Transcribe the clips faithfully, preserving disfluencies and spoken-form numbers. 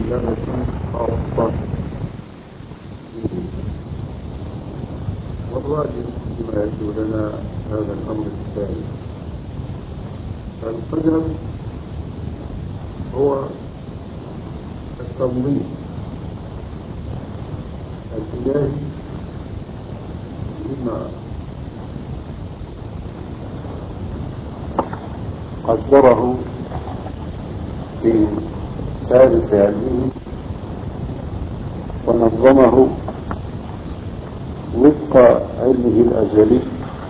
التي خاصة به، والراجل فيما يبدو لنا هذا الأمر الثاني. القدر هو التنظيم الإلهي لما قدره في ثالث علمه ونظمه وفق علمه الأزلي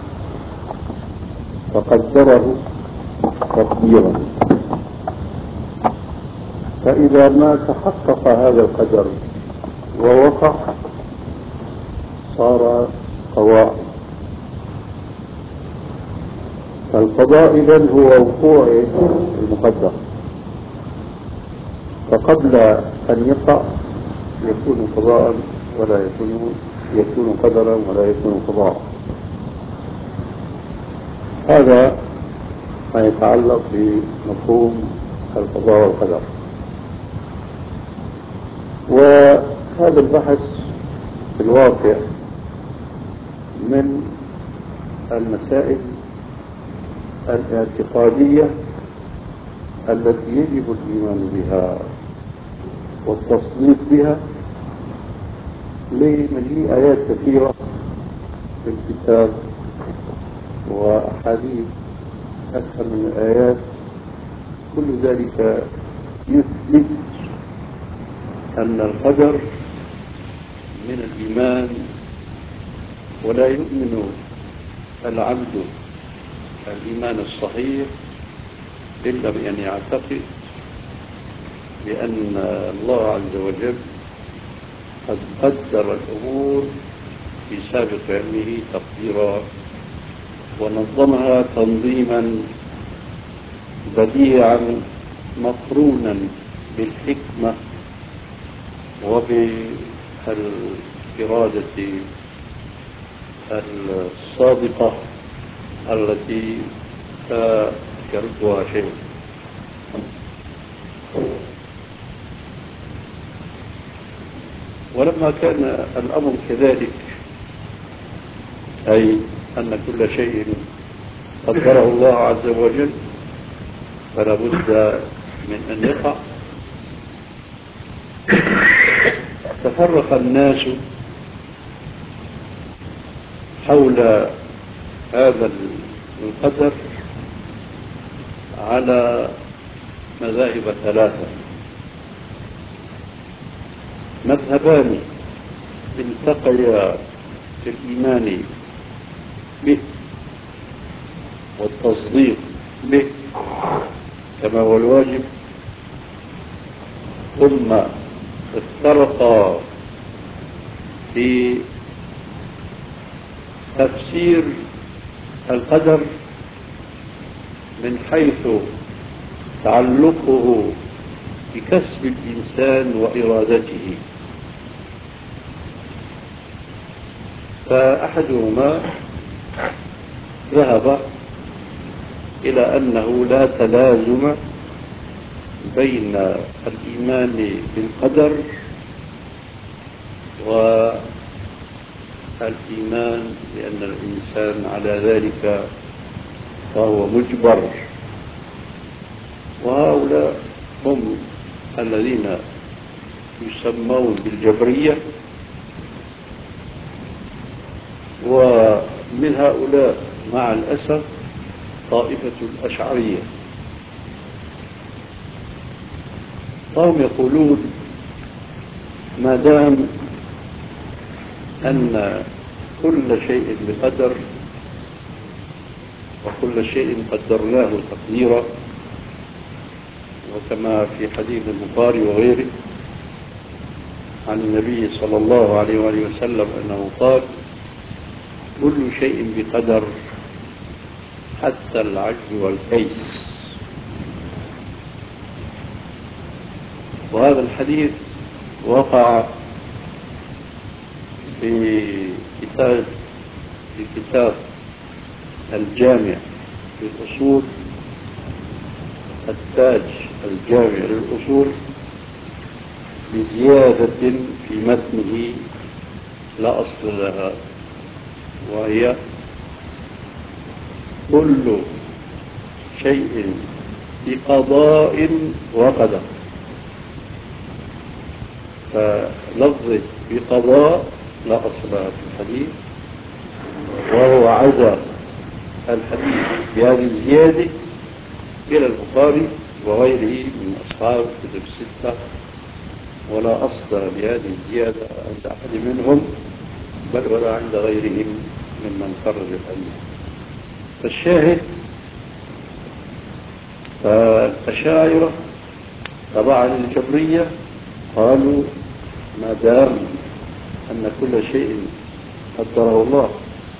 وقدره تقديرا. فإذا ما تحقق هذا القدر ووقع صار قضاء. فالقضاء إذن هو وقوع المقدر، فقبل أن يقع يكون قضاء ولا يكون يكون قدرا ولا يكون قضاء. هذا ما يتعلق بمفهوم القضاء والقدر. وهذا البحث في الواقع من المسائل الاعتقادية التي يجب الإيمان بها والتصديق بها لمجيء آيات كثيرة في الكتاب وأحاديث أكثر من الآيات. كل ذلك يثبت أن القدر من الإيمان، ولا يؤمن العبد الإيمان الصحيح إلا بأن يعتقد بأن الله عز وجل قد قدر الأمور في سابق علمه تقديرا ونظمها تنظيما بديعا مقرونا بالحكمة وبالإرادة الصادقة التي لا يردها شيء. ولما كان الأمر كذلك، أي أن كل شيء قدره الله عز وجل فلا بد من أن يقع، تفرق الناس حول هذا القدر على مذاهب ثلاثة. مذهبان التقيا في الإيمان به والتصديق به كما هو الواجب، ثم افترقا في تفسير القدر من حيث تعلقه بكسب الإنسان وإرادته. فأحدهما ذهب إلى أنه لا تلازم بين الإيمان بالقدر والإيمان بأن الإنسان على ذلك فهو مجبر. وهؤلاء هم الذين يسمون بالجبرية، ومن هؤلاء مع الأسف طائفة الأشعرية، فهم يقولون ما دام أن كل شيء بقدر وكل شيء قدرناه تقديرا، وكما في حديث البخاري وغيره عن النبي صلى الله عليه وآله وسلم أنه قال كل شيء بقدر حتى العجز والكيس. وهذا الحديث وقع في كتاب في كتاب الجامع للأصول، التاج الجامع للأصول بزيادة في متنه لا أصل لها، وهي كل شيء بقضاء وقدر. فلفظ بقضاء لا أصل لها في الحديث، وهو عزى الحديث بهذه الزيادة إلى البخاري وغيره من أصحاب كتب الستة، ولا أصل لهذه الزيادة عند أحد منهم بل ولا عند غيرهم ممن خرج الحديث. فالشاهد فالأشاعرة طبعا الجبرية قالوا ما دام أن كل شيء قدره الله،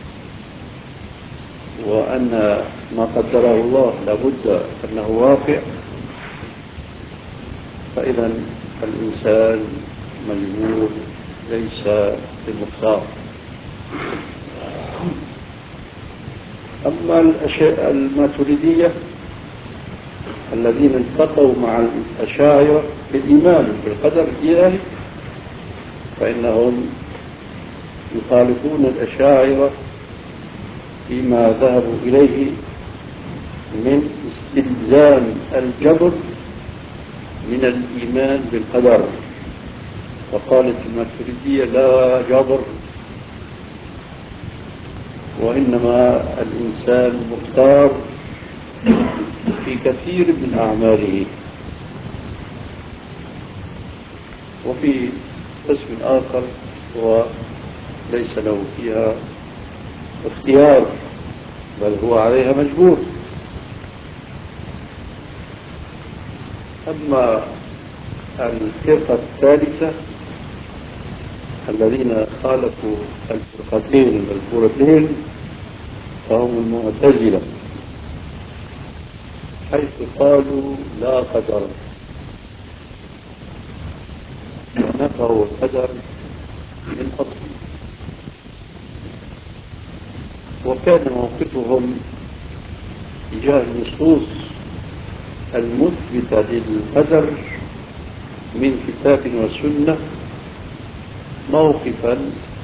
وأن ما قدره الله لابد أنه واقع، فإذا الإنسان مجبور ليس بمختار. أما الأشياء الماتريدية الذين التقوا مع الأشاعرة بالإيمان بالقدر الإلهي، فإنهم يخالفون الأشاعرة فيما ذهبوا إليه من استلزام الجبر من الإيمان بالقدر. فقالت الماتريدية لا جبر، وإنما الإنسان مختار في كثير من أعماله. وفي قسم آخر هو ليس له فيها اختيار بل هو عليها مجبور. أما الفرقة الثالثة الذين خالفوا الفرقتين المذكورتين فهم المعتزلة، حيث قالوا لا قدر، ونفوا القدر من أصله. وكان موقفهم تجاه النصوص المثبتة للقدر من كتاب وسنة موقفا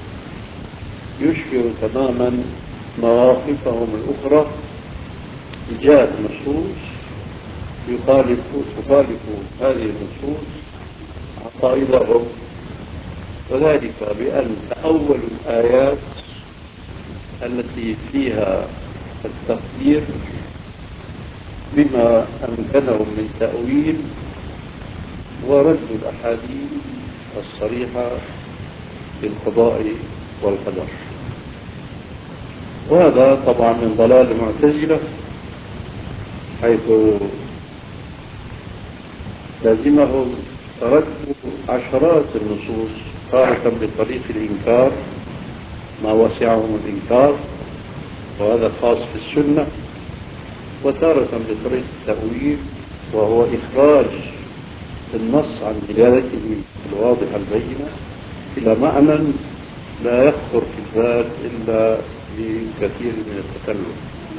يشبه تماما مواقفهم الأخرى تجاه النصوص، يخالف تخالف هذه النصوص عقائدهم، وذلك بأن تأول الآيات التي فيها التقدير بما أمكنهم من تأويل، ورد الأحاديث الصريحة بالقضاء والقدر. وهذا طبعا من ضلال المعتزلة، حيث لازمهم رد عشرات النصوص، تارة بطريق الإنكار ما وسعهم الإنكار وهذا خاص في السنة، وتارة بطريق التأويل وهو إخراج النص عن دلالته الواضحة البينة إلى معنى لا يخطر في البال إلا بكثير من التكلف.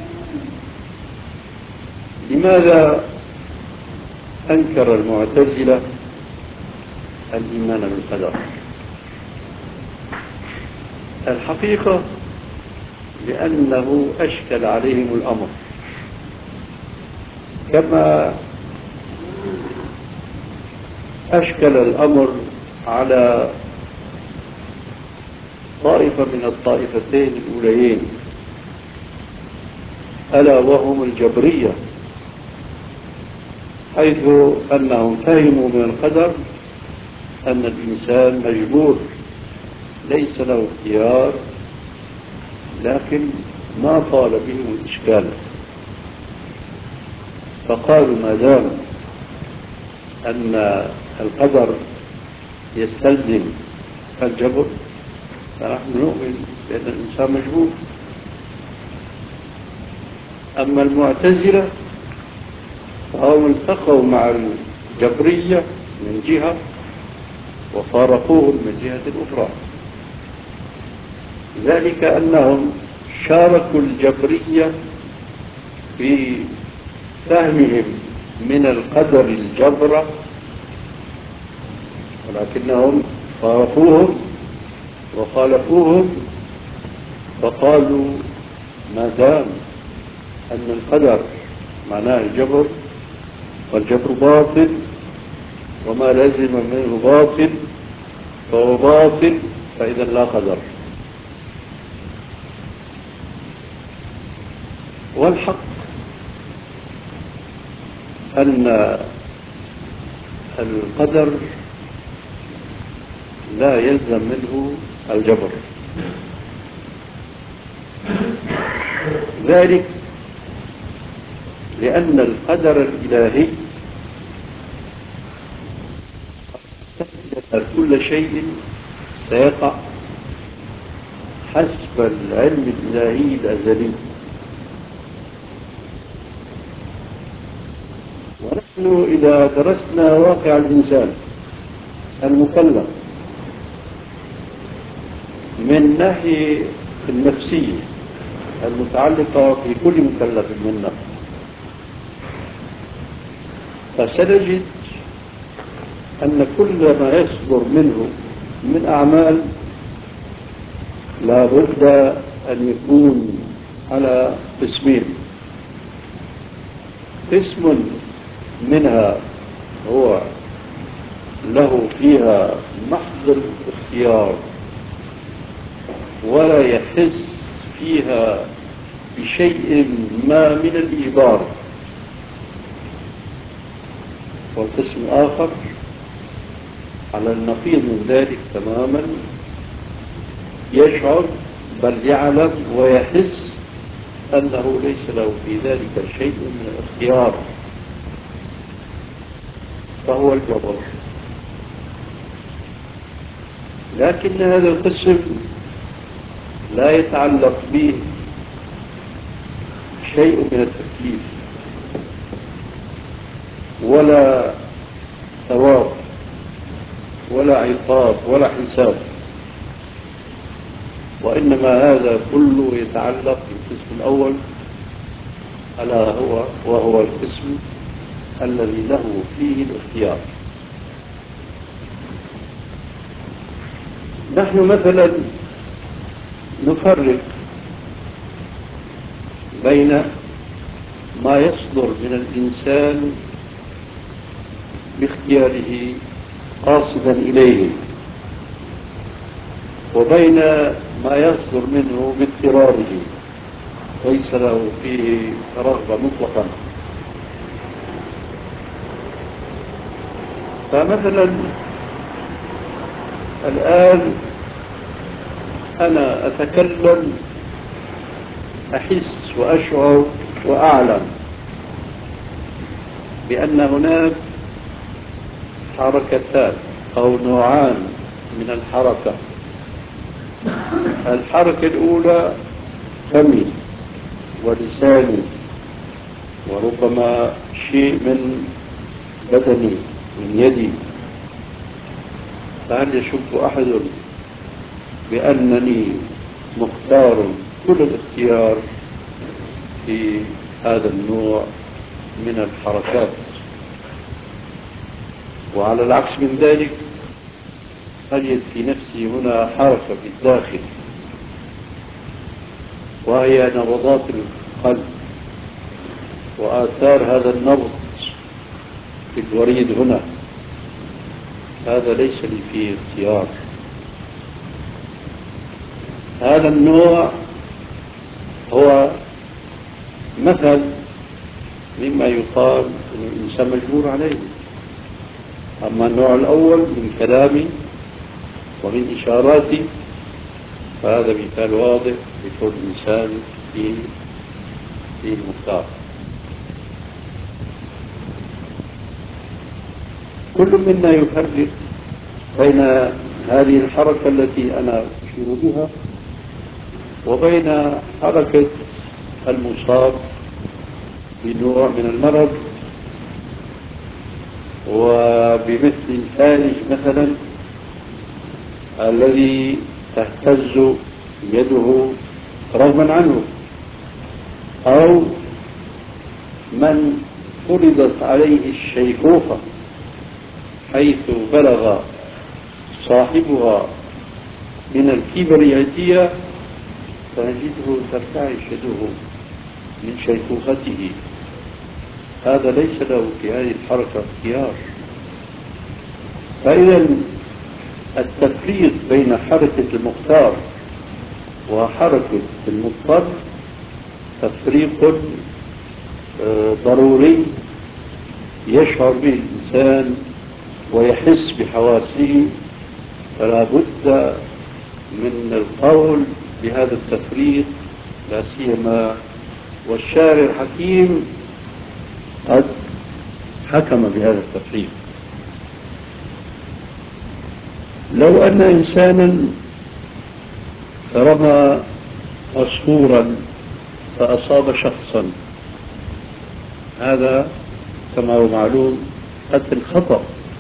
لماذا أنكر المعتزلة الإيمان بالقدر؟ الحقيقة لأنه أشكل عليهم الأمر، كما أشكل الأمر على طائفة من الطائفتين الأوليين، ألا وهم الجبرية، حيث أنهم فهموا من القدر أن الإنسان مجبور ليس له اختيار، لكن ما طال بهم الإشكال، فقالوا ما دام أن القدر يستلزم الجبر فنحن نؤمن بأن الإنسان مجبور. أما المعتزلة فهم التقوا مع الجبرية من جهة وفارقوهم من جهة أخرى، ذلك أنهم شاركوا الجبرية في فهمهم من القدر الجبر، ولكنهم فارقوهم وخالفوهم فقالوا ما دام أن القدر معناه الجبر والجبر باطل وما لازم منه باطل فهو باطل فإذا لا قدر. والحق أن القدر لا يلزم منه الجبر، ذلك لأن القدر الإلهي كل شيء سيقع حسب العلم الإلهي الأزلي. ونحن إذا درسنا واقع الإنسان المكلف من ناحية النفسية المتعلقة في كل مكلف منا فسنجد أن كل ما يصدر منه من أعمال لا بد أن يكون على قسمين: قسم منها هو له فيها محض الاختيار ولا يحس فيها بشيء ما من الإجبار، والقسم الآخر على النقيض من ذلك تماما، يشعر بل يعلم ويحس أنه ليس له في ذلك شيء من الاختيار، فهو الجبر. لكن هذا القسم لا يتعلق به شيء من التكليف ولا ثواب ولا عقاب ولا حساب، وإنما هذا كله يتعلق بالقسم الأول ألا هو وهو القسم الذي له فيه الاختيار. نحن مثلا نفرق بين ما يصدر من الإنسان باختياره قاصدا إليه وبين ما يصدر منه باضطراره ليس له فيه رغبة مطلقا. فمثلا الآن أنا أتكلم أحس وأشعر وأعلم بأن هناك حركتان أو نوعان من الحركة. الحركة الأولى فمي ولساني وربما شيء من بدني من يدي. فهل يشك أحد بأنني مختار كل الاختيار في هذا النوع من الحركات؟ وعلى العكس من ذلك أجد في نفسي هنا حركة في الداخل وهي نبضات القلب وآثار هذا النبض في الوريد هنا. هذا ليس لي فيه اختيار. هذا النوع هو مثل مما يقال أن الإنسان مجبور عليه. أما النوع الأول من كلامي ومن إشاراتي فهذا مثال واضح لكل إنسان فيه فيه مختار. كل منا يفرق بين هذه الحركة التي أنا أشير بها وبين حركة المصاب بنوع من المرض وبمثل الفارج مثلا الذي تهتز يده رغما عنه، أو من فرضت عليه الشيخوخة حيث بلغ صاحبها من الكبريائية فنجده ترتعش يده من شيخوخته، هذا ليس له في هذه الحركة اختيار. فإذا التفريق بين حركة المختار وحركة المضطر تفريق ضروري يشعر به الإنسان ويحس بحواسه، فلا بد من القول بهذا التفريق، لا سيما والشارع الحكيم قد حكم بهذا التفريق. لو أن إنسانا رمى عصفورا فأصاب شخصا، هذا كما هو معلوم قتل خطأ،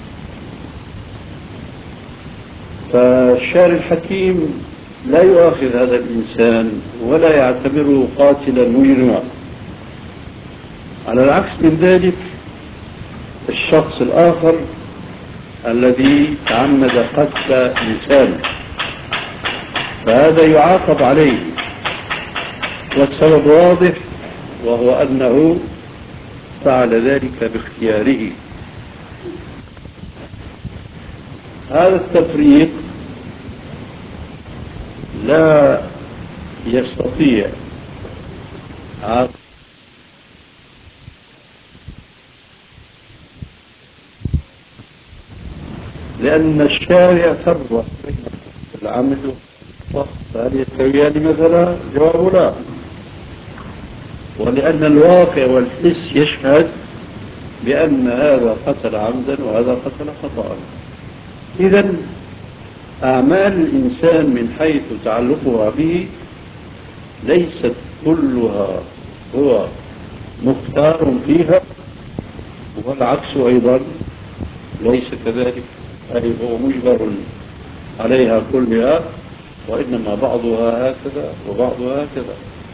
فالشارع الحكيم لا يؤاخذ هذا الإنسان ولا يعتبره قاتلا مجرما. على العكس من ذلك الشخص الآخر الذي تعمد قتل إنسان فهذا يعاقب عليه، والسبب واضح وهو أنه فعل ذلك باختياره. هذا التفريق لا يستطيع عاقب لأن الشارع فرق بين العمد والخطأ، فهل يستويان مثلا؟ جواب لا. ولأن الواقع والحس يشهد بأن هذا قتل عمدا وهذا قتل خطأ. إذن أعمال الإنسان من حيث تعلقها به ليست كلها هو مختار فيها، والعكس أيضا ليس كذلك، أي هو مجبر عليها كلها، وإنما بعضها هكذا وبعضها هكذا.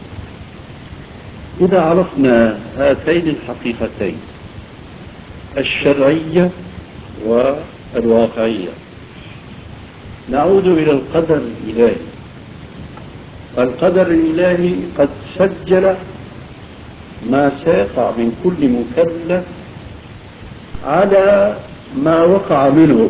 إذا عرفنا هاتين الحقيقتين الشرعية والواقعية نعود إلى القدر الإلهي. القدر الإلهي قد سجل ما سيقع من كل مكلف على ما وقع منه.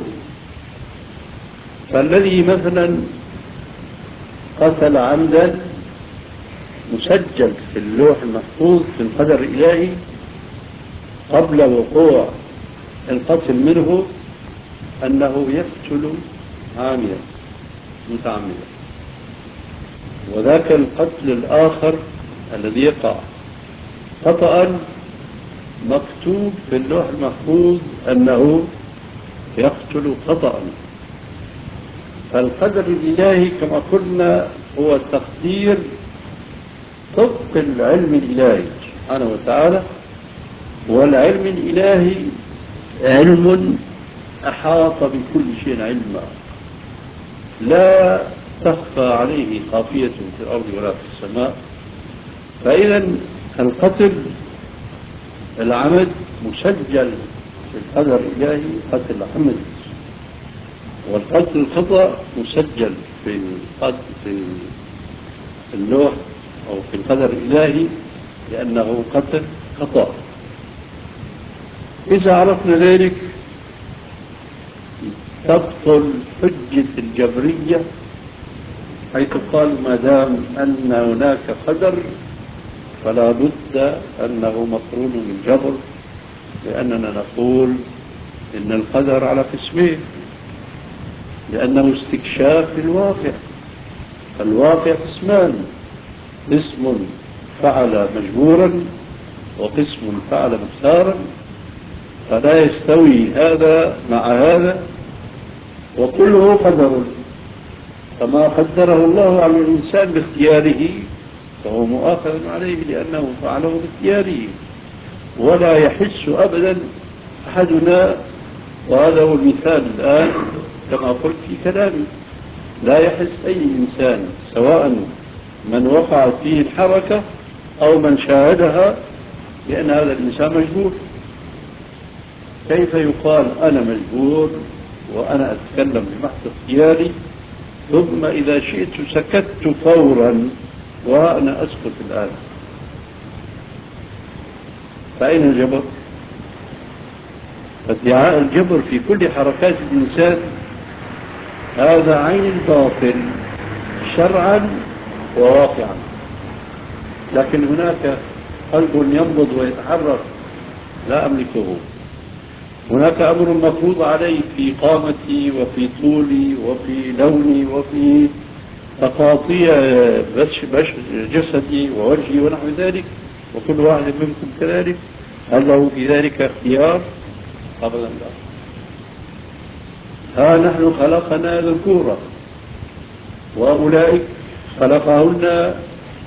فالذي مثلا قتل عمدا مسجل في اللوح المحفوظ في القدر الإلهي قبل وقوع القتل منه أنه يقتل عاملا متعمدا، وذاك القتل الآخر الذي يقع خطأ مكتوب في اللوح المحفوظ أنه يقتل خطأ. فالقدر الإلهي كما قلنا هو تقدير طبق العلم الإلهي سبحانه وتعالى، والعلم الإلهي علم أحاط بكل شيء علما، لا تخفى عليه خافية في الأرض ولا في السماء. فإذا القتل العمد مسجل في القدر الإلهي قتل عمد، والقتل الخطأ مسجل في في اللوح أو في القدر الإلهي لأنه قتل خطأ. إذا عرفنا ذلك تبطل حجة الجبرية حيث قال ما دام أن هناك قدر فلا بد أنه مقرون بالجبر، لأننا نقول إن القدر على قسمين، لأنه استكشاف الواقع. الواقع قسمان، قسم فعل مجبورا وقسم فعل مختارا، فلا يستوي هذا مع هذا، وكله قدر. فما قدره الله على الإنسان باختياره فهو مؤاخذ عليه لأنه فعله باختياره، ولا يحس أبدا أحدنا، وهذا هو المثال الآن كما قلت في كلامي، لا يحس أي إنسان سواء من وقعت فيه الحركة أو من شاهدها بأن هذا الإنسان مجبور. كيف يقال أنا مجبور وأنا أتكلم بمحض اختياري، ثم إذا شئت سكت فورا وأنا أسكت الآن. فأين الجبر؟ ادعاء الجبر في كل حركات الإنسان هذا عين الباطل شرعا وواقعا. لكن هناك قلب ينبض ويتحرك لا أملكه، هناك أمر مفروض علي في قامتي وفي طولي وفي لوني وفي تقاطيع بش بش جسدي ووجهي ونحو ذلك، وكل واحد منكم كذلك. هل له في ذلك اختيار؟ أبدا لا. ها نحن خلقنا ذكورا وأولئك خلقهن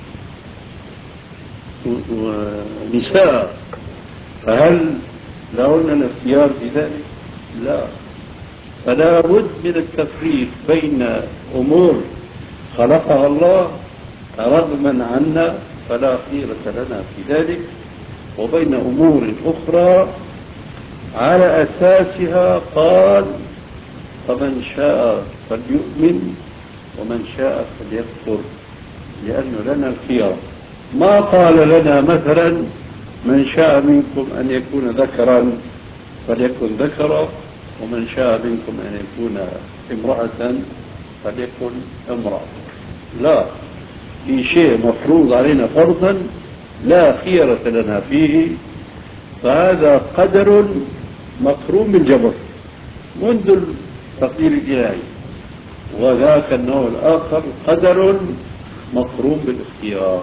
نساء، فهل لهن الاختيار في ذلك؟ لا. فلا بد من التفريق بين أمور خلقها الله رغما عنا فلا خيرة لنا في ذلك، وبين أمور أخرى على أساسها قال فمن شاء فليؤمن ومن شاء فليكفر، لأنه لنا الخيار. ما قال لنا مثلا من شاء منكم أن يكون ذكرا فليكن ذكرا، ومن شاء منكم أن يكون امرأة فليكن امرأة. لا، في شيء مفروض علينا فرضا لا خيرة لنا فيه، فهذا قدر مكروم بالجبر منذ التقدير الإلهي، وذاك النوع الآخر قدر مكروم بالاختيار.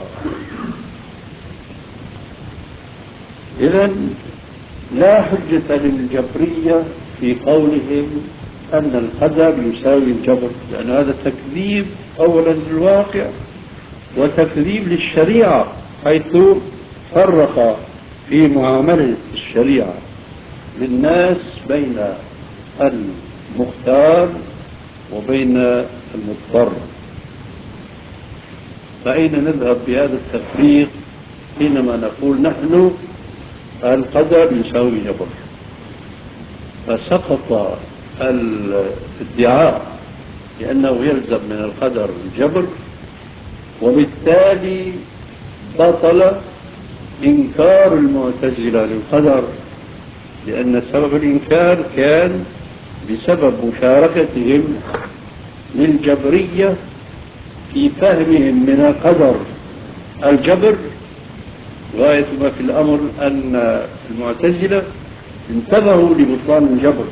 إذن لا حجة للجبرية في قولهم أن القدر يساوي الجبر، لأن هذا تكذيب أولا للواقع وتكذيب للشريعة، حيث فرق في معاملة الشريعة للناس بين المختار وبين المضطر. فأين نذهب بهذا التفريق حينما نقول نحن القدر يساوي جبر؟ فسقط الادعاء لأنه يلزم من القدر الجبر، وبالتالي بطل إنكار المعتزلة للقدر، لأن سبب الإنكار كان بسبب مشاركتهم للجبرية في فهمهم من القدر الجبر. غاية ما في الأمر أن المعتزلة انتبهوا لبطلان الجبر،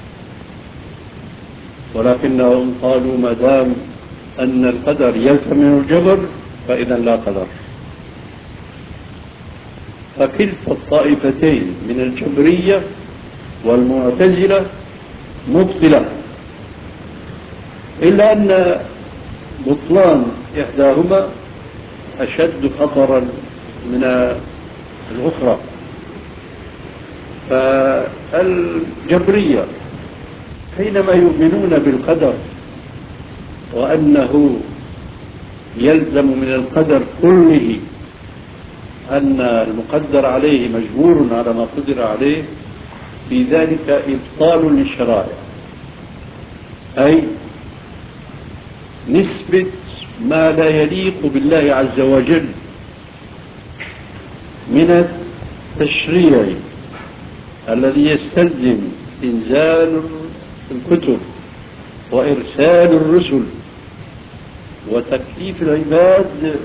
ولكنهم قالوا ما دام أن القدر يلزم من الجبر فإذا لا قدر. فكلتا الطائفتين من الجبرية والمعتزلة مبطلة، إلا أن بطلان إحداهما أشد خطرا من الأخرى. فالجبرية حينما يؤمنون بالقدر وأنه يلزم من القدر كله أن المقدر عليه مجبور على ما قدر عليه، في ذلك إبطال للشرائع، أي نسبة ما لا يليق بالله عز وجل من التشريع الذي يستلزم إنزال الكتب وإرسال الرسل وتكليف العباد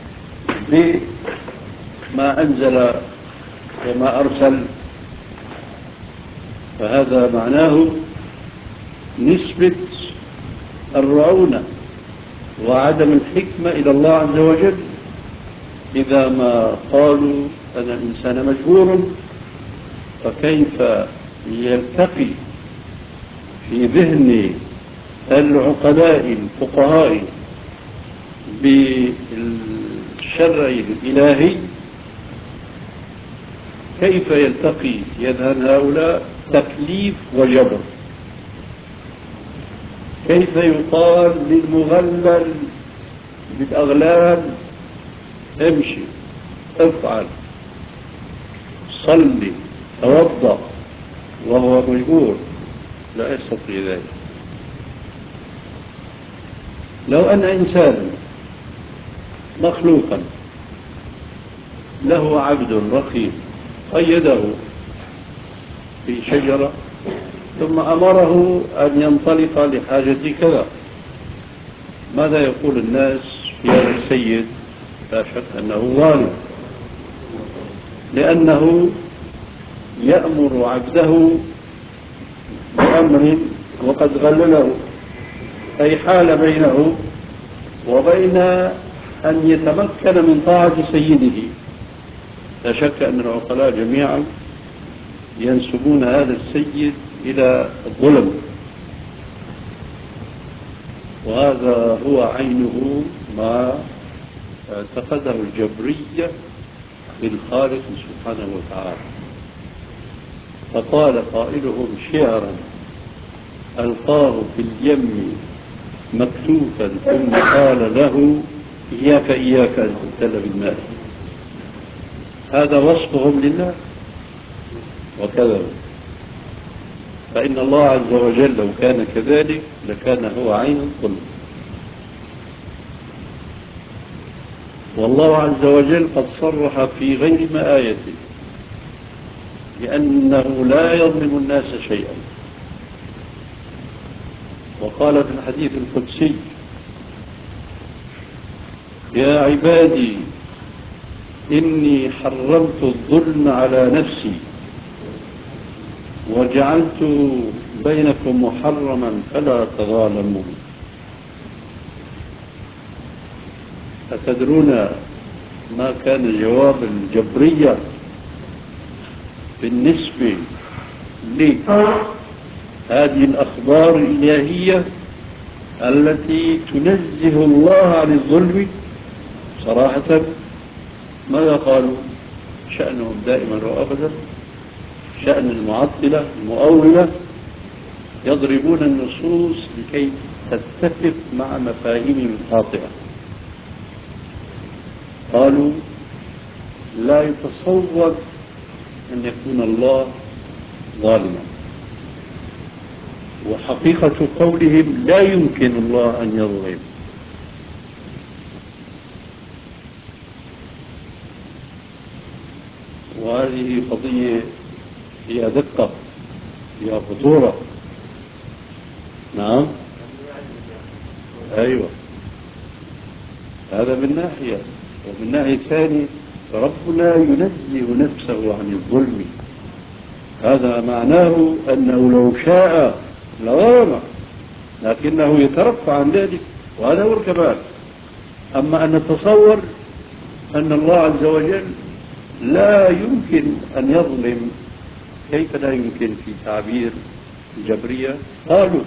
بما أنزل وما أرسل. فهذا معناه نسبة الرعونة وعدم الحكمة إلى الله عز وجل، إذا ما قالوا أن الإنسان مجبور، فكيف يلتقي في ذهن العقلاء الفقهاء بالشرع الإلهي، كيف يلتقي في أذهان هؤلاء تكليف وجبر؟ كيف يقال للمغلل بالأغلال امشي، افعل، صلي، توضأ، وهو مجبور، لا يستطيع ذلك. لو أن إنسانا مخلوقا له عبد رقيق قيده في شجرة ثم أمره أن ينطلق لحاجة كذا، ماذا يقول الناس في هذا السيد؟ لا شك أنه ظالم، لأنه يأمر عبده بأمر وقد غلله، أي حال بينه وبين أن يتمكن من طاعة سيده. لا شك أن العقلاء جميعا ينسبون هذا السيد إلى الظلم، وهذا هو عينه ما اعتقده الجبرية بالخالق سبحانه وتعالى. فقال قائلهم شعرا ألقاه في اليم مكتوفا ثم قال له إياك إياك أن تبتل بالماء. هذا وصفهم لله وكذبوا. فإن الله عز وجل لو كان كذلك لكان هو عين الظلم. والله عز وجل قد صرح في غير ما آية بأنه لا يظلم الناس شيئا، وقال في الحديث القدسي يا عبادي إني حرمت الظلم على نفسي وجعلت بينكم محرما فلا تظالموا. أتدرون ما كان جواب الجبرية بالنسبة لهذه الأخبار الإلهية التي تنزه الله عن الظلم؟ صراحة ماذا قالوا؟ شأنهم دائما وأبدا شأن المعطلة المؤولة يضربون النصوص لكي تتفق مع مفاهيمهم الخاطئة. قالوا لا يتصور أن يكون الله ظالما، وحقيقة قولهم لا يمكن الله أن يظلم. وهذه قضية فيها دقة، فيها خطورة. نعم، أيوة، هذا من ناحية. ومن ناحية ثانية ربنا ينزه نفسه عن الظلم، هذا معناه أنه لو شاء لظلم، لكنه يترفع عن ذلك، وهذا هو الكمال. أما أن نتصور أن الله عز وجل لا يمكن أن يظلم، كيف لا يمكن في تعبير الجبرية؟ قالوا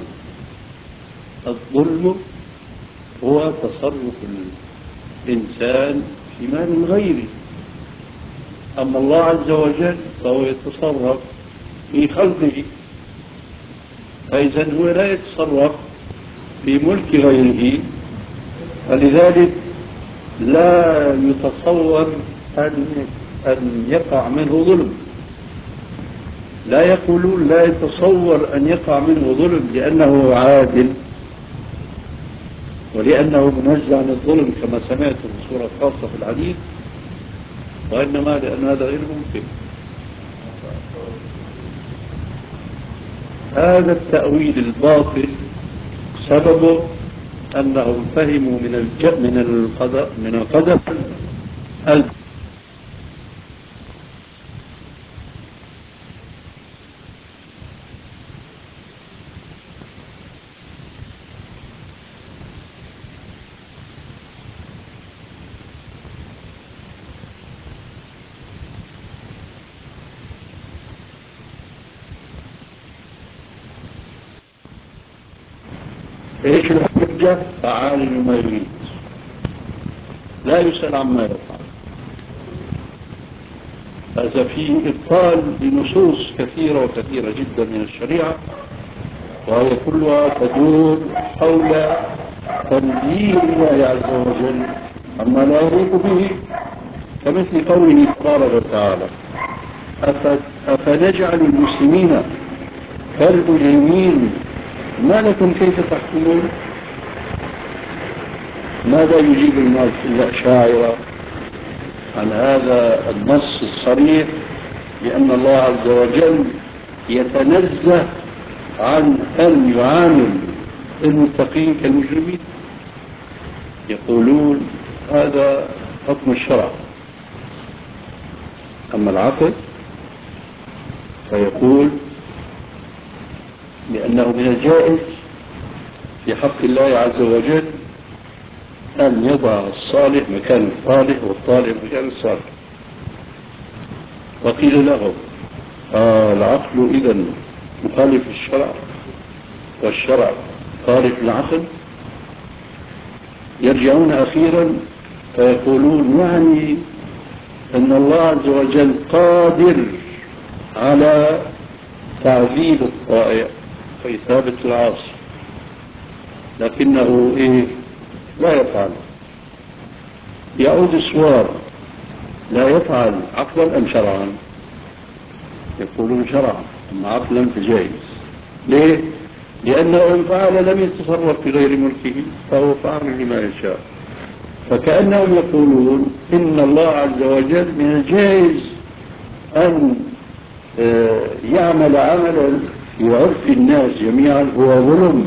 الظلم هو تصرف الإنسان في مال الغير، أما الله عز وجل فهو يتصرف في خلقه، فإذا هو لا يتصرف في ملك غيره، فلذلك لا يتصور أن أن يقع منه ظلم. لا يقولون لا يتصور أن يقع منه ظلم لأنه عادل ولأنه منزه عن الظلم كما سمعت في سورة خاصة في الحديث، وإنما لأن هذا غير ممكن. هذا التأويل الباطل سببه أنهم فهموا من الج... من القدر من القدر ال... ايش الحجة؟ فعال لما يريد، لا يسأل عما يفعل. هذا فيه إبطال لنصوص كثيرة وكثيرة جدا من الشريعة، وهي كلها تدور حول تنزيه الله عز وجل عما لا يليق به، كمثل قوله تبارك وتعالى أفنجعل المسلمين كالمجرمين ما لكم كيف تحكمون؟ ماذا يجيب الأشاعرة عن هذا النص الصريح بأن الله عز وجل يتنزه عن أن يعامل المتقين كالمجرمين؟ يقولون هذا حكم الشرع. أما العقل فيقول لأنه من الجائز في حق الله عز وجل أن يضع الصالح مكان الطالح والطالح مكان الصالح. وقيل له آه العقل إذن مخالف الشرع والشرع خالف العقل. يرجعون أخيرا فيقولون يعني أن الله عز وجل قادر على تعذيب الطائع وإثابة العاصي، لكنه إيه لا يفعل. يعود السؤال لا يفعل عقلا أم شرعا؟ يقولون شرعا، أما عقلا فجائز. ليه؟ لأنه إن فعل لم يتصرف في غير ملكه فهو فاعل لما يشاء. فكأنهم يقولون إن الله عز وجل من الجائز أن يعمل عملا في عرف الناس جميعا هو ظلم،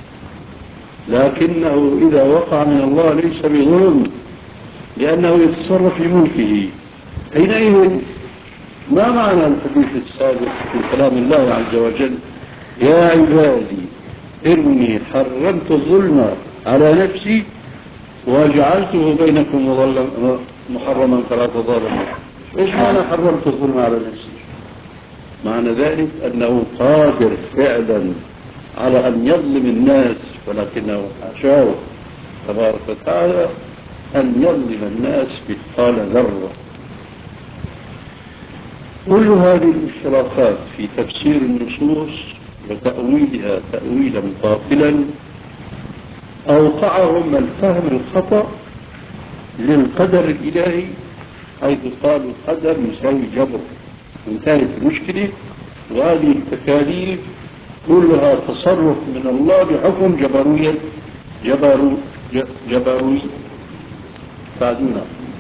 لكنه إذا وقع من الله ليس بظلم لأنه يتصرف في ملكه. حينئذ ما معنى الحديث السابق في كلام الله عز وجل يا عبادي إني حرمت الظلم على نفسي وجعلته بينكم محرما فلا تظالموا؟ ايش معنى حرمت الظلم على نفسي؟ معنى ذلك أنه قادر فعلا على أن يظلم الناس، ولكنه حاشاه تبارك وتعالى أن يظلم الناس مثقال ذرة. كل هذه الاشتراكات في تفسير النصوص وتأويلها تأويلا باطلا أوقعهم الفهم الخطأ للقدر الإلهي، حيث قالوا القدر يساوي جبر. انتهت المشكلة، وهذه التكاليف كلها تصرف من الله بحكم جبروية جبرو جبروي ساعدونا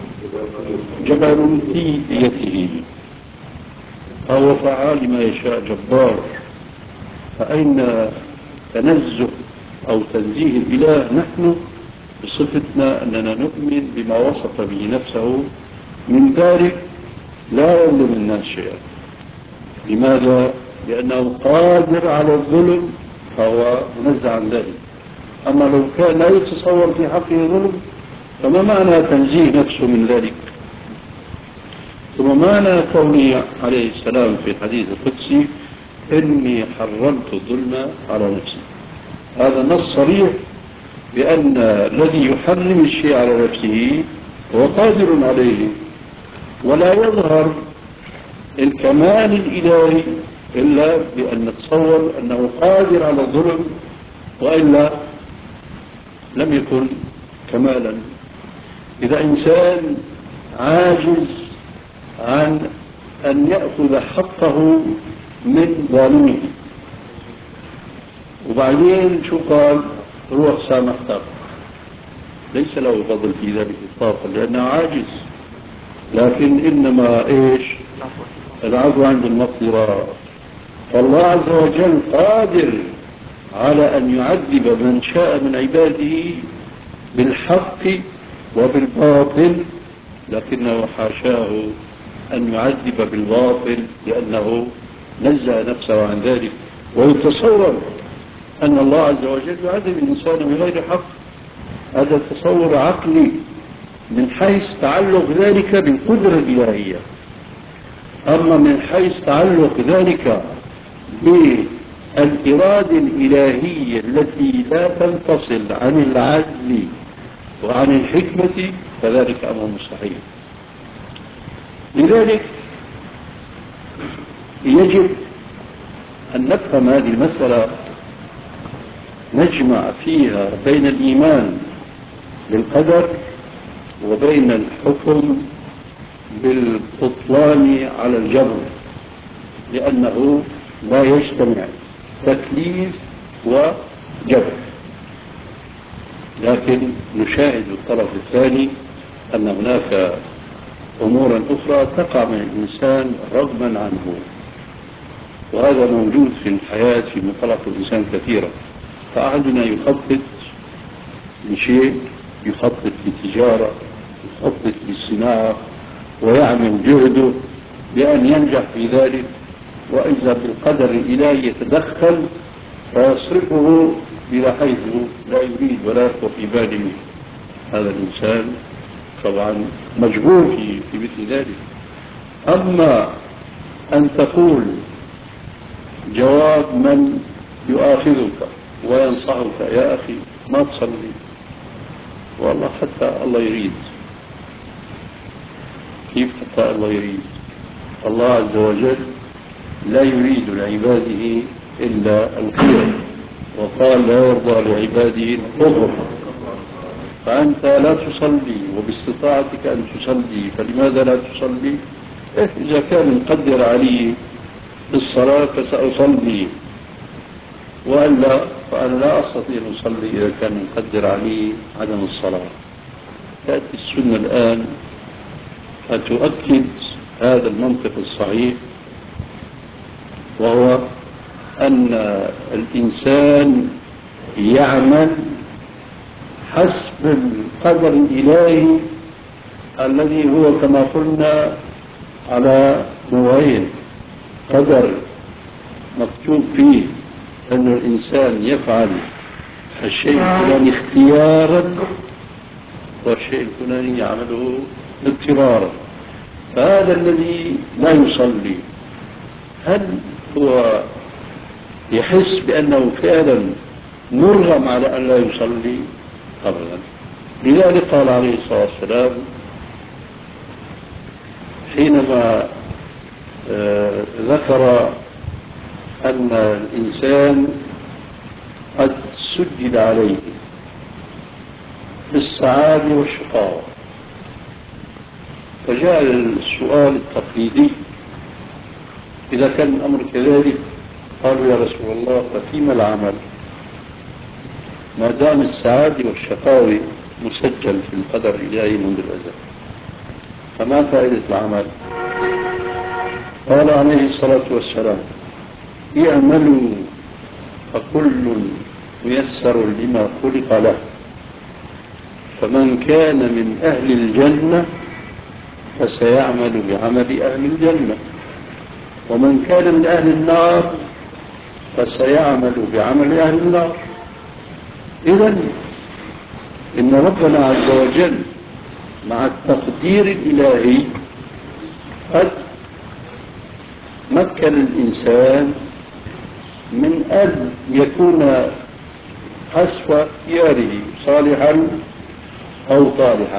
جبروتيته، فهو فعال ما يشاء جبار. فأين تنزه أو تنزيه الإله؟ نحن بصفتنا أننا نؤمن بما وصف به نفسه من ذلك لا يظلم الناس شيئا. لماذا؟ لأنه قادر على الظلم فهو منزه عن ذلك. أما لو كان لا يتصور في حقه ظلم فما معنى تنزيه نفسه من ذلك؟ ثم معنى قوله عليه السلام في الحديث القدسي إني حرمت الظلم على نفسي؟ هذا نص صريح بأن الذي يحرم الشيء على نفسه هو قادر عليه، ولا يظهر الكمال الإلهي إلا بأن نتصور أنه قادر على الظلم، وإلا لم يكن كمالا. إذا إنسان عاجز عن أن يأخذ حقه من ظالمه وبعدين شو قال؟ روح سامحتك، ليس له فضل في ذلك إطلاقا لأنه عاجز، لكن إنما إيش؟ العفو عند المقدرة. فالله عز وجل قادر على أن يعذب من شاء من عباده بالحق وبالباطل، لكنه حاشاه أن يعذب بالباطل لأنه نزه نفسه عن ذلك. ويتصور أن الله عز وجل يعذب الإنسان بغير حق، هذا تصور عقلي من حيث تعلق ذلك بالقدرة الإلهية. أما من حيث تعلق ذلك بالإرادة الإلهية التي لا تنفصل عن العدل وعن الحكمة فذلك أمر مستحيل. لذلك يجب أن نفهم هذه المسألة، نجمع فيها بين الإيمان بالقدر وبين الحكم بالبطلان على الجبر، لأنه لا يجتمع تكليف وجبر. لكن نشاهد الطرف الثاني أن هناك أمورا أخرى تقع من الإنسان رغما عنه، وهذا موجود في الحياة في منطلق الإنسان كثيرا. فأحدنا يخطط لشيء، يخطط لتجارة، يخطط للصناعة، ويعمل جهده بأن ينجح في ذلك، وإذا بالقدر الإلهي يتدخل فيصرفه إلى حيث لا يريد ولا يخطر في باله هذا الإنسان، طبعا مجبور في, في مثل ذلك. أما أن تقول جواب من يؤاخذك وينصحك يا أخي ما تصلي، والله حتى الله يريد. كيف حتى الله يريد؟ الله عز وجل لا يريد لعباده إلا الخير، وقال لا يرضى لعباده الكفر. فأنت لا تصلي وباستطاعتك أن تصلي، فلماذا لا تصلي؟ إيه إذا كان مقدر علي الصلاة فسأصلي، وإلا فأنا لا أستطيع أن أصلي إذا كان مقدر علي عدم الصلاة. تأتي السنة الآن فتؤكد هذا المنطق الصحيح، وهو أن الإنسان يعمل حسب القدر الإلهي الذي هو كما قلنا على نوعين: قدر مكتوب فيه أن الإنسان يفعل الشيء الفلاني اختيارا، والشيء الفلاني يعمله اضطرارا. فهذا الذي لا يصلي هل هو يحس بأنه فعلا مرغم على أن لا يصلي؟ أبدا. لذلك قال عليه الصلاة والسلام حينما آه ذكر أن الإنسان قد سجل عليه بالسعادة والشقاوة، فجاء السؤال التقليدي: إذا كان الأمر كذلك قالوا يا رسول الله ففيما العمل ما دام السعادة والشقاوة مسجل في القدر الإلهي منذ الأزل، فما فائدة العمل؟ قال عليه الصلاة والسلام: اعملوا فكل ميسر لما خلق له، فمن كان من أهل الجنة فسيعمل بعمل أهل الجنة، ومن كان من أهل النار فسيعمل بعمل أهل النار. إذن إن ربنا عز وجل مع التقدير الإلهي قد مكن الإنسان من أن يكون حسب اختياره صالحا أو طالحا،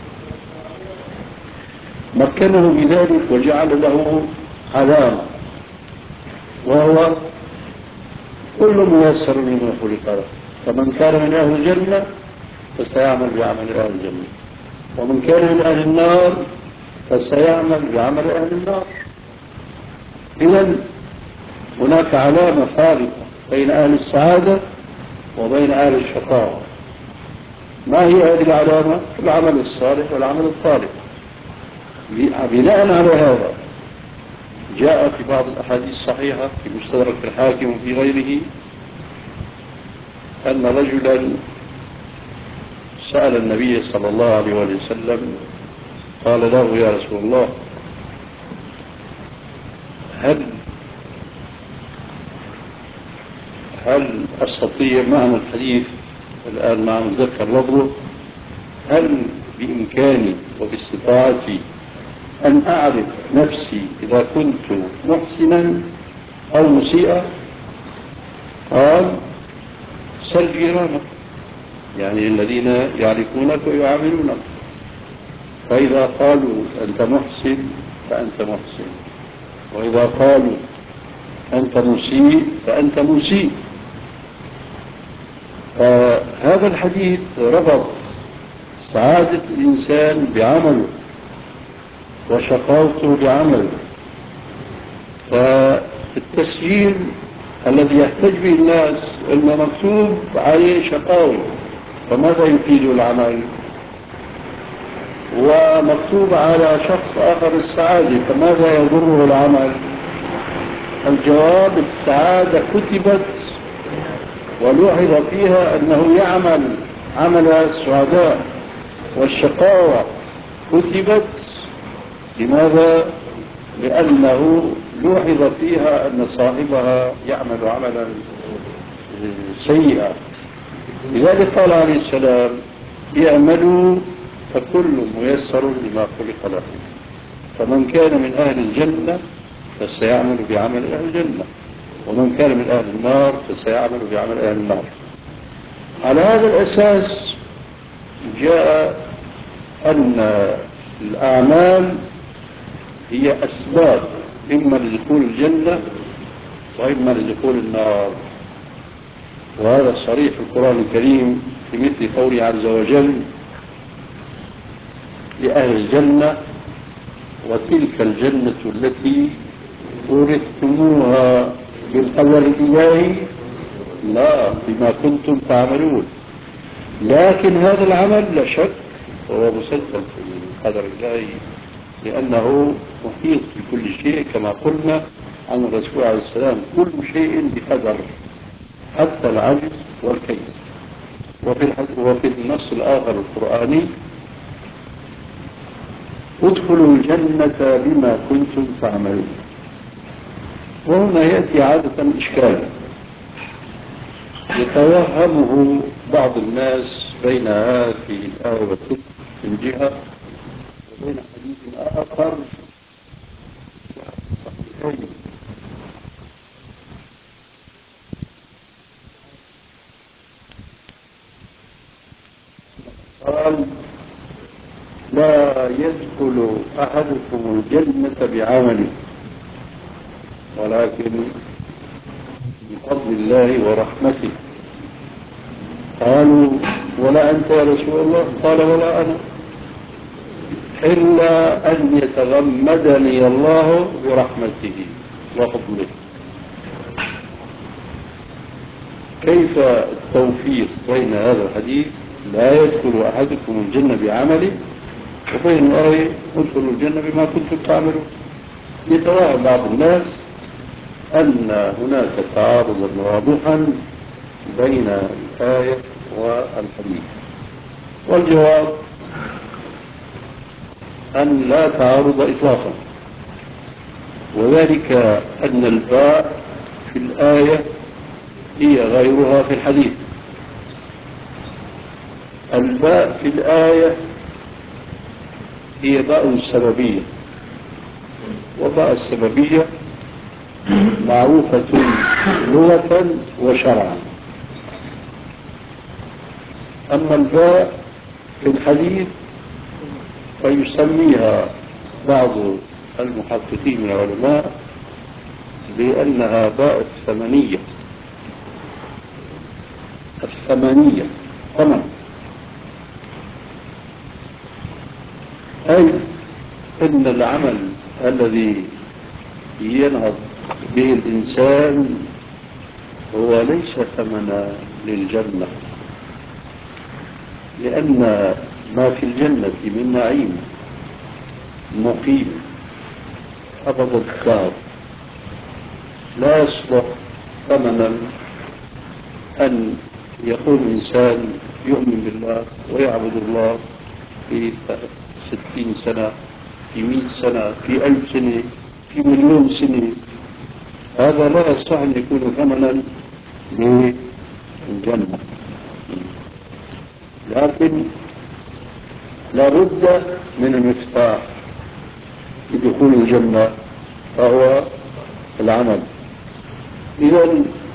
مكنه بذلك وجعل له علامة، وهو كل ميسر لما خلق له، فمن كان من أهل الجنة فسيعمل بعمل أهل الجنة، ومن كان من أهل النار فسيعمل بعمل أهل النار. إذن هناك علامة فارقة بين أهل السعادة وبين أهل الشقاوة. ما هي هذه العلامة؟ العمل الصالح والعمل الطالح. بناء على هذا جاء في بعض الأحاديث الصحيحة في مستدرك الحاكم وفي غيره أن رجلا سأل النبي صلى الله عليه وسلم قال له: يا رسول الله، هل هل أستطيع، معنى الحديث الآن ما أتذكر لفظه، هل بإمكاني وباستطاعتي أن أعرف نفسي إذا كنت محسنا أو مسيئا؟ قال: سل جيرانك، يعني الذين يعرفونك ويعاملونك، فإذا قالوا أنت محسن فأنت محسن، وإذا قالوا أنت مسيء فأنت مسيء. فهذا الحديث ربط سعادة الإنسان بعمله وشقاوته بعمله. فالتسجيل الذي يحتج به الناس انه مكتوب عليه شقاوي، فماذا يفيد العمل؟ ومكتوب على شخص آخر السعادة، فماذا يضره العمل؟ الجواب: السعادة كتبت ولوحظ فيها أنه يعمل عمل السعداء، والشقاوة كتبت لماذا؟ لأنه لوحظ فيها أن صاحبها يعمل عملا سيئا. لذلك قال عليه السلام: اعملوا فكل ميسر لما خلق له، فمن كان من أهل الجنة فسيعمل بعمل أهل الجنة، ومن كان من أهل النار فسيعمل بعمل أهل النار. على هذا الأساس جاء أن الأعمال هي أسباب إما لدخول الجنة وإما لدخول النار، وهذا صريح في القرآن الكريم في مثل قوله عز وجل: لأهل الجنة وتلك الجنة التي أورثتموها بالقدر الإلهي لا بما كنتم تعملون. لكن هذا العمل لا شك هو مسجل في القدر الإلهي، لأنه محيط بكل شيء كما قلنا عن الرسول عليه السلام: كل شيء بقدر حتى العجز والكيد. وفي, وفي النص الآخر القرآني: ادخلوا الجنة بما كنتم تعملون. وهنا يأتي عادة إشكال يتوهمه بعض الناس بين هذه الآية والتلك من جهة، وبين حديث آخر صحيحين قال: لا يدخل أحدكم الجنة بعمله ولكن بفضل الله ورحمته. قالوا: ولا أنت يا رسول الله؟ قال: ولا أنا، إلا أن يتغمدني الله برحمته وفضله. كيف التوفيق بين هذا الحديث لا يدخل أحدكم الجنة بعمله وبين الآية ادخلوا الجنة بما كنتم تعملون؟ يتوهم بعض الناس أن هناك تعارضا واضحا بين الآية والحديث، والجواب أن لا تعارض إطلاقا، وذلك أن الباء في الآية هي غيرها في الحديث. الباء في الآية هي باء السببية، وباء السببية معروفة لغة وشرعا. أما الباء في الحديث فيسميها بعض المحققين من العلماء بأنها باء الثمنية. الثمنية ثمن، أي أن العمل الذي ينهض به الإنسان هو ليس ثمنا للجنة، لأن ما في الجنة من نعيم مقيم أبد الدهر لا يصلح ثمنا أن يكون إنسان يؤمن بالله ويعبد الله في ستين سنة، في مئة سنة، في ألف سنة، في مليون سنة. هذا لا يصح أن يكون ثمنا للجنة، لكن لابد من المفتاح لدخول الجنة فهو العمل. إذا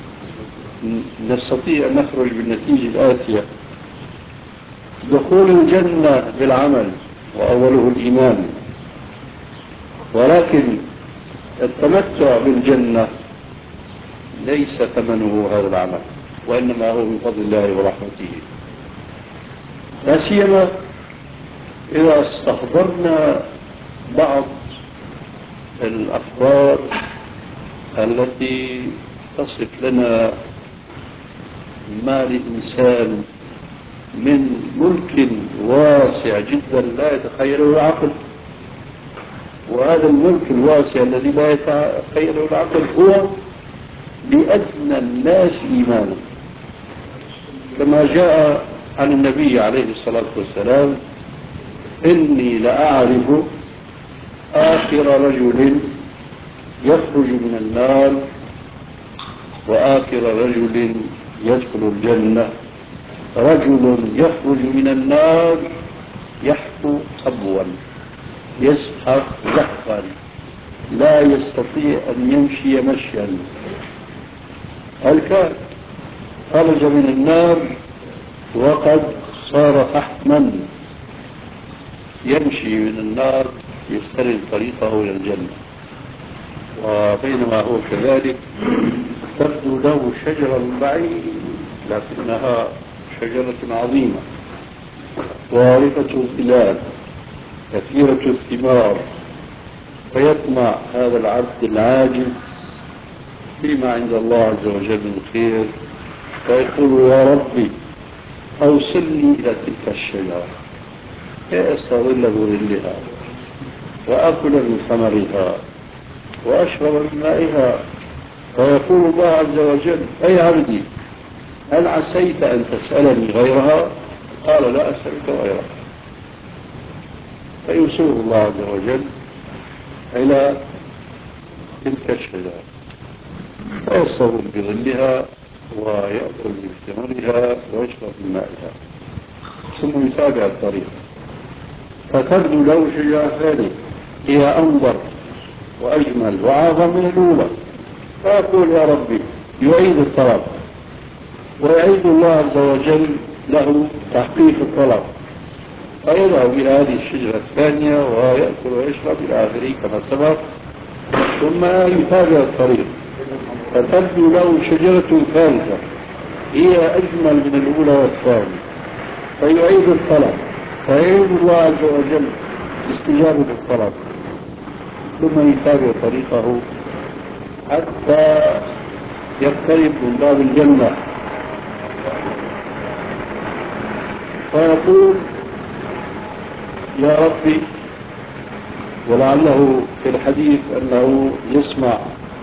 نستطيع أن نخرج بالنتيجة الآتية: دخول الجنة بالعمل وأوله الإيمان، ولكن التمتع بالجنة ليس ثمنه هذا العمل، وإنما هو من فضل الله ورحمته، لا سيما إذا استحضرنا بعض الأخبار التي تصف لنا ما للإنسان من ملك واسع جدا لا يتخيله العقل. وهذا الملك الواسع الذي لا يتخيله العقل هو لأدنى الناس إيمانا، كما جاء عن النبي عليه الصلاة والسلام: إني لأعرف آخر رجل يخرج من النار وآخر رجل يدخل الجنة، رجل يخرج من النار يحفو حبوا يزحف زحفا لا يستطيع أن يمشي مشيا. هل كان خرج من النار وقد صار فحما يمشي من النار يسترد طريقه إلى الجنة، وبينما هو كذلك تبدو له شجرة بعيد لكنها شجرة عظيمة طارقة الظلال كثيرة الثمار، فيطمع هذا العبد العاجز فيما عند الله عز وجل من خير، فيقول: يا ربي أوصلني إلى تلك الشجرة فأستظل بظلها وأكل من ثمرها وأشرب من مائها. فيقول الله عز وجل: أي عبدي هل عسيت أن تسألني غيرها؟ قال: لا أسألك غيرها. فيوصله الله عز وجل إلى تلك الشجرة فيستظل بظلها ويأكل من ثمرها ويشرب من مائها، ثم يتابع الطريق فتبدو له شجرة ثانية هي أنظر وأجمل وأعظم من الأولى، فيقول: يا ربي، يعيد الطلب ويعيد الله عز وجل له تحقيق الطلب، فيذهب إلى هذه الشجرة الثانية ويأكل ويشرب إلى آخره كما سبق، ثم يتابع الطريق فتبدو له شجرة ثالثة هي أجمل من الأولى والثانية، فيعيد الطلب فيعيد الله عز وجل باستجابة الطلب، ثم يتابع طريقه حتى يقترب من باب الجنة فيقول: يا ربي، ولعله في الحديث أنه يسمع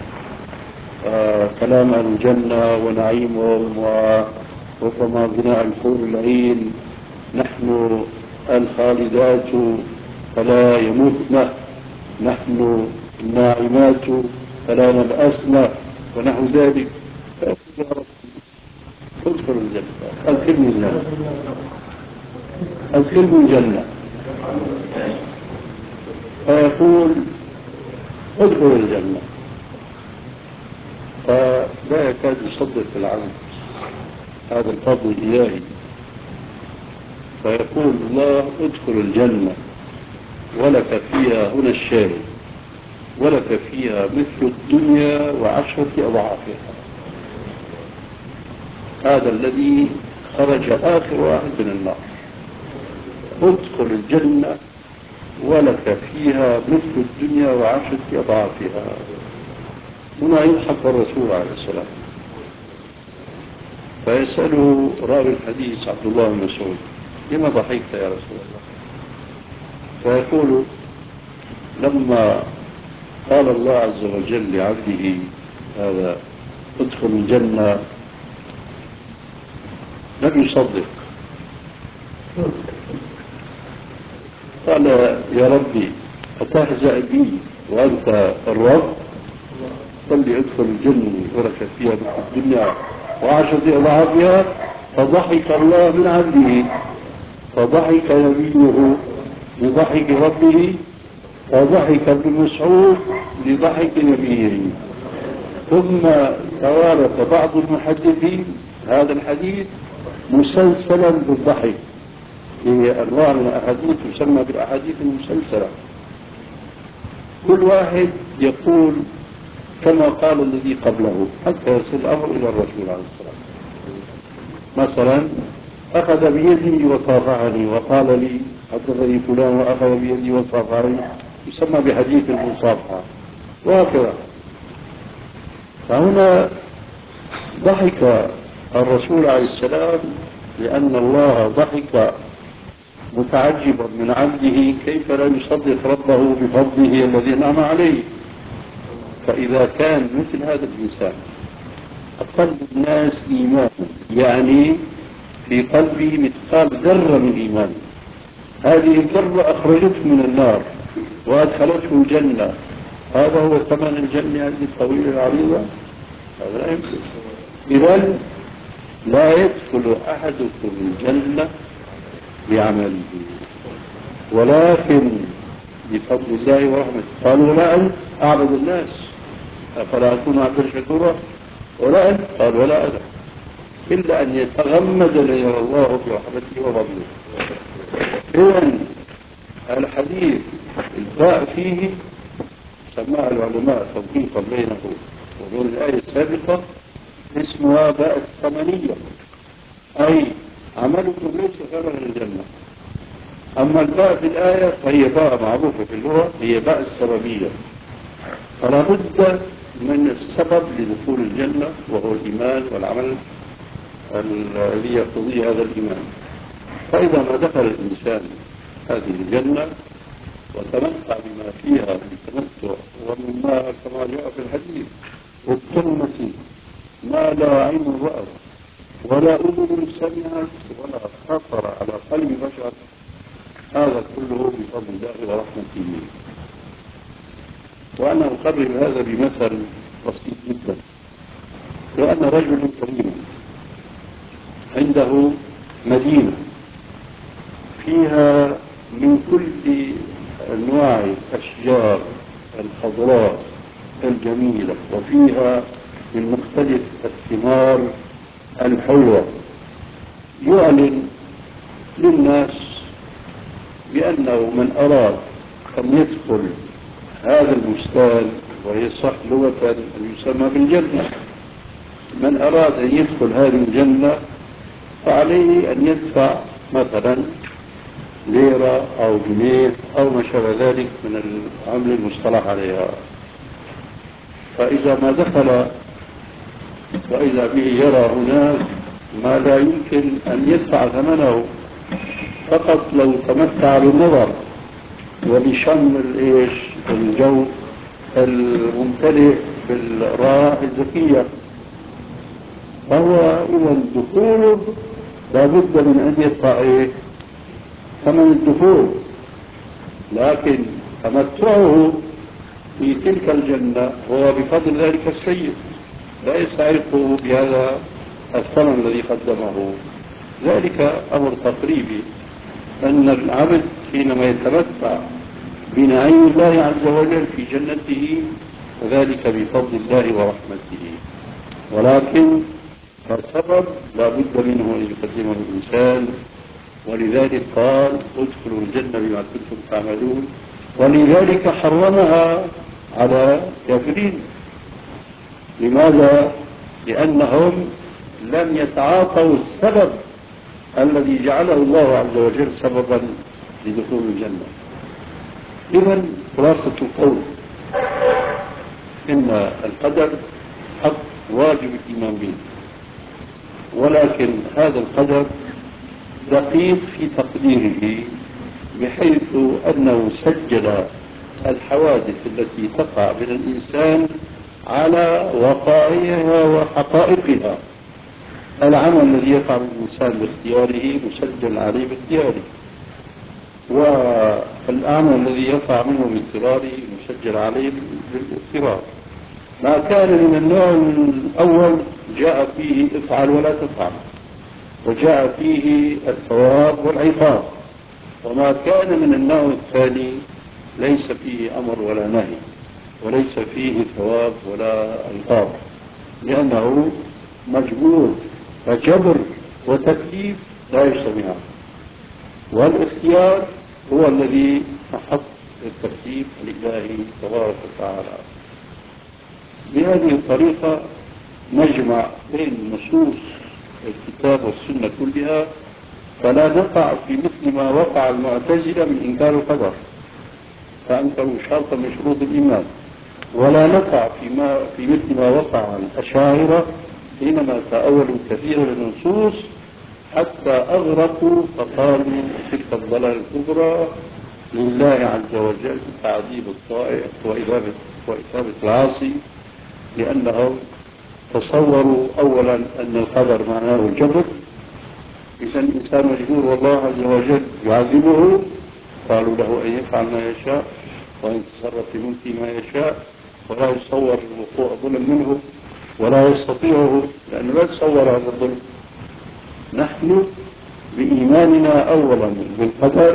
آه كلام الجنة ونعيمهم وربما بناء الحور العين: نحن الخالدات فلا يموتن، نحن الناعمات فلا نبأسن، ونحو ذلك. فيقول: يا رب ادخل الجنة، ادخلني الجنة، ادخلني الجنة. فيقول: ادخل الجنة. فلا يكاد يصدق العبد هذا الفضل الإلهي، فيقول الله: ادخل الجنة ولك فيها هنا الشاهد، ولك فيها مثل الدنيا وعشرة أضعافها. هذا الذي خرج آخر واحد من النار، ادخل الجنة ولك فيها مثل الدنيا وعشرة أضعافها. هنا يضحك الرسول عليه السلام، فيسأله راوي الحديث عبد الله بن مسعود: لما ضحكت يا رسول الله؟ فيقول: لما قال الله عز وجل لعبده هذا ادخل الجنة لم يصدق، قال: يا ربي أتهزأ بي وأنت الرب؟ قال لي: ادخل الجنة ولك فيها مثل الدنيا وعشرة أضعافها. فضحك الله من عبده، فضحك نبيه لضحك ربه، فضحك ابن مسعود لضحك نبيه. ثم توارث بعض المحدثين هذا الحديث مسلسلا بالضحك، هي أنواع من الأحاديث تسمى بالأحاديث المسلسلة، كل واحد يقول كما قال الذي قبله حتى يصل الأمر إلى الرسول عليه الصلاة والسلام. مثلا: أخذ بيدي وصافحني وقال لي حدثني فلان وأخذ بيدي وصافحني، يسمى بحديث المصافحة، وهكذا. فهنا ضحك الرسول عليه السلام لأن الله ضحك متعجبا من عبده كيف لا يصدق ربه بفضله الذي انعم عليه. فإذا كان مثل هذا الإنسان أقل الناس إيمان، يعني في قلبه مثقال ذرة من إيمان، هذه الذرة أخرجته من النار وأدخلته الجنة، هذا هو ثمن الجنة هذه الطويلة العريضة؟ هذا لا يمكن. إذن لا يدخل أحدكم الجنة بعمله ولكن بفضل الله ورحمته. قالوا ولا أنت أعبد الناس أفلا أكون عبدا شكورا؟ ولا أنت؟ قال ولا أنا، إلا أن يتغمدني الله برحمته وفضله. إذن الحديث الباء فيه سماها العلماء توفيقا بينه وبين الآية السابقة اسمها باء الثمنية، أي عملكم ليس خيرا للجنة. أما الباء في الآية فهي باء معروفة في اللغة، هي باء السببية، فلا بد من السبب لدخول الجنة وهو الإيمان والعمل الذي يقتضي هذا الإيمان. فإذا ما دخل الإنسان هذه الجنة وتمتع بما فيها من تمتع ومما كما جاء في الحديث والجنة ما لا عين رأت ولا أذن سمعت ولا خطر على قلب بشر، هذا كله بفضل الله ورحمته. وأنا أقرب هذا بمثل بسيط جدا. لو أن رجل كريم عنده مدينة فيها من كل أنواع الأشجار الخضراء الجميلة وفيها من مختلف الثمار الحلوة، يعلن للناس بأنه من أراد أن يدخل هذا البستان، وهي صح لغة يسمى بالجنة، من أراد أن يدخل هذه الجنة فعليه أن يدفع مثلا ليرة أو جنيه أو ما شابه ذلك من العملة المصطلح عليها. فإذا ما دخل وإذا به يرى هناك ما لا يمكن أن يدفع ثمنه، فقط لو تمتع بالنظر وبشم الإيش الجو الممتلئ بالرائحة الزكية، فهو إذا الدخول لابد من أن يدفع إيه؟ ثمن الدخول. لكن تمتعه في تلك الجنة هو بفضل ذلك السيد، لا يستحقه بهذا الثمن الذي قدمه. ذلك أمر تقريبي، أن العبد حينما يتمتع بنعيم الله عز وجل في جنته وذلك بفضل الله ورحمته، ولكن السبب لا بد منه أن يقدمه الإنسان. ولذلك قال ادخلوا الجنة بما كنتم تعملون، ولذلك حرمها على الكافرين. لماذا؟ لأنهم لم يتعاطوا السبب الذي جعله الله عز وجل سببا لدخول الجنة. إذن خلاصة القول إن القدر حق واجب الإيمان به، ولكن هذا القدر دقيق في تقديره، بحيث أنه سجل الحوادث التي تقع من الإنسان على وقائعها وحقائقها. العمل الذي يقع من الإنسان باختياره مسجل عليه باختياره، والعمل الذي يقع منه باضطراره مسجل عليه بالاضطرار. ما كان من النوع الأول جاء فيه افعل ولا تفعل، وجاء فيه الثواب والعقاب، وما كان من النوع الثاني ليس فيه أمر ولا نهي، وليس فيه ثواب ولا عقاب، لأنه مجبور، فجبر وتكليف لا يجتمعان، والاختيار هو الذي أحق التكليف لله تبارك وتعالى. بهذه الطريقة نجمع بين نصوص الكتاب والسنة كلها، فلا نقع في مثل ما وقع المعتزلة من إنكار القدر فأنكروا شرطا من شروط الإيمان، ولا نقع فيما في مثل ما وقع الأشاعرة حينما تأولوا كثيرا النصوص حتى أغرقوا فقالوا تلك الضلالة الكبرى لله عز وجل تعذيب الطائع وإثابة وإثابة العاصي، لأنهم تصوروا أولا أن القدر معناه الجبر، إذا الإنسان مجبور والله عز وجل يعذبه، قالوا له أن يفعل ما يشاء وأن يتصرف في ملكه ما يشاء، ولا يتصور وقوع ظلم منه ولا يستطيعه لأنه لا يتصور هذا الظلم. نحن بإيماننا أولا بالقدر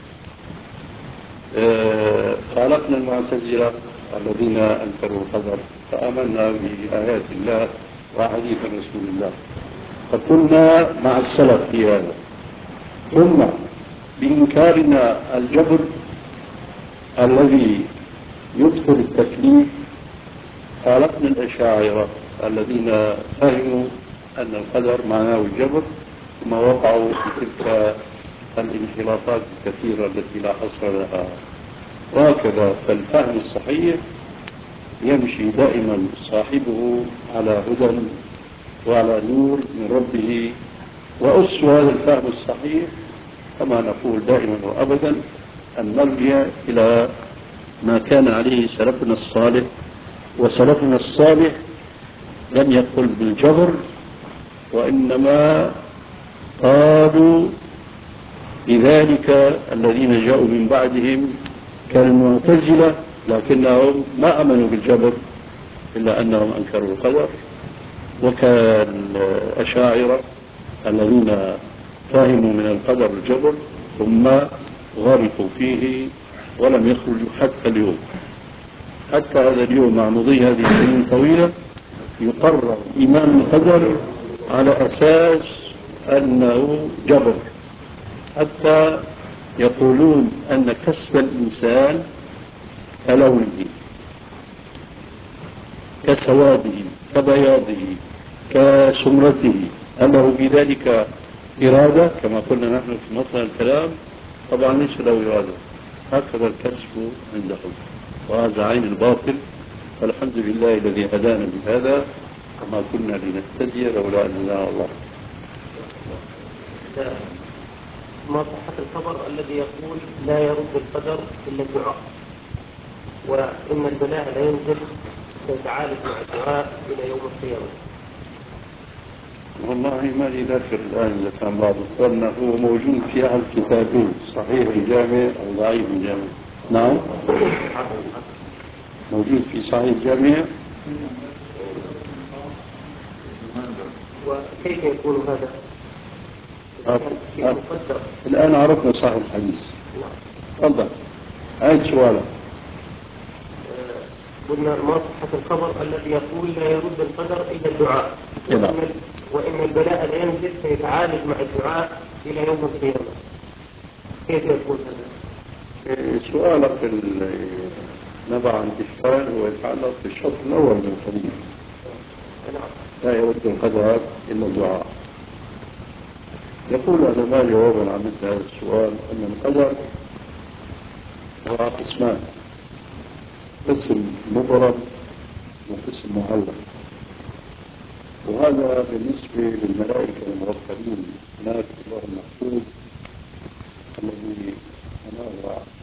خالقنا المعتزلة الذين أنكروا القدر، فآمنا بآيات الله وحديث رسول الله، فكنا مع السلف في هذا. ثم بإنكارنا الجبر الذي يدخل التكليف خالقنا الأشاعرة الذين فهموا أن القدر معناه الجبر، ثم وقعوا في تلك الانحرافات الكثيرة التي لا حصر لها. وهكذا فالفهم الصحيح يمشي دائما صاحبه على هدى وعلى نور من ربه. وأس هذا الفهم الصحيح كما نقول دائما وأبدا أن نرجع إلى ما كان عليه سلفنا الصالح. وسلفنا الصالح لم يقل بالجبر، وإنما قالوا لذلك الذين جاءوا من بعدهم كالمعتزلة، لكنهم ما آمنوا بالجبر إلا أنهم أنكروا القدر، وكالأشاعرة الذين فهموا من القدر الجبر ثم غرقوا فيه ولم يخرجوا حتى اليوم. حتى هذا اليوم مع مضي هذه السنين الطويلة يقرر إيمان القدر على أساس أنه جبر، حتى يقولون أن كسب الإنسان كلونه كسواده كبياضه كسمرته، هل له بذلك إرادة كما قلنا نحن في مطلع الكلام؟ طبعا ليس له إرادة، هكذا الكسب عندهم، وهذا عين الباطل. فالحمد لله الذي هدانا بهذا، وما كنا لنهتدي لولا أن هدانا الله. ما صحة الخبر الذي يقول لا يرد القدر إلا الدعاء، وإن البلاء لا ينزل فيتعالج مع الدعاء إلى يوم القيامة؟ والله ما لي ذاكر الآن إذا كان بعض القرن هو موجود في أحد الكتابين، صحيح الجامع أو ضعيف الجامع. نعم موجود في صحيح الجامع. وكيف يكون هذا؟ الآن عرفنا صحيح الحديث. تفضل عيد سؤالك. قلنا ما صحة الخبر الذي يقول لا يرد القدر إلا الدعاء، وإن, وإن البلاء لا ينزل فيتعالج مع الدعاء إلى يوم القيامة، كيف يكون هذا؟ سؤالك نبع عن إشكال هو يتعلق بالشرط الأول من الحديث، لا يرد القدر إلا الدعاء. يقول العلماء جوابا عن مثل هذا السؤال أن القدر هو قسمان، قسم مبرم وقسم معلق، وهذا بالنسبة للملائكة الموكلين هناك الله المحفوظ الذي أناه